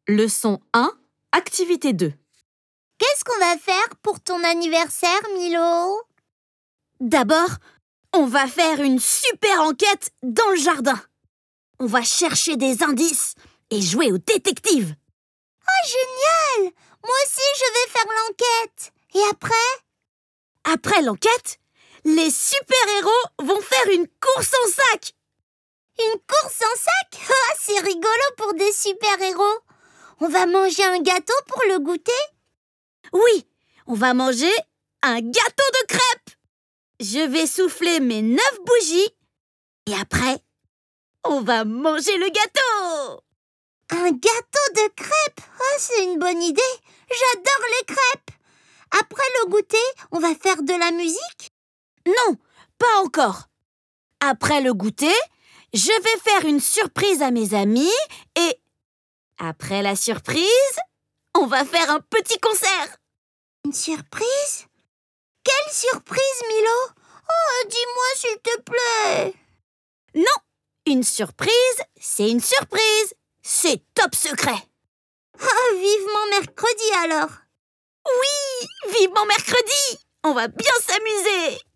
Leçon 1, activité 2. Qu'est-ce qu'on va faire pour ton anniversaire, Milo? D'abord, on va faire une super enquête dans le jardin. On va chercher des indices et jouer au détective. Oh, génial! Moi aussi, je vais faire l'enquête. Et après? Après l'enquête, les super-héros vont faire une course en sac. Une course en sac? Ah, c'est rigolo pour des super-héros. On va manger un gâteau pour le goûter? Oui, on va manger un gâteau de crêpes. Je vais souffler mes 9 bougies et après, on va manger le gâteau. Un gâteau de crêpes? Oh, c'est une bonne idée. J'adore les crêpes. Après le goûter, on va faire de la musique? Non, pas encore. Après le goûter, je vais faire une surprise à mes amis et après la surprise, on va faire un petit concert. Une surprise? Quelle surprise, Milo? Oh, dis-moi s'il te plaît. Non, une surprise, c'est une surprise. C'est top secret. Oh, vivement mercredi alors. Oui, vivement mercredi. On va bien s'amuser.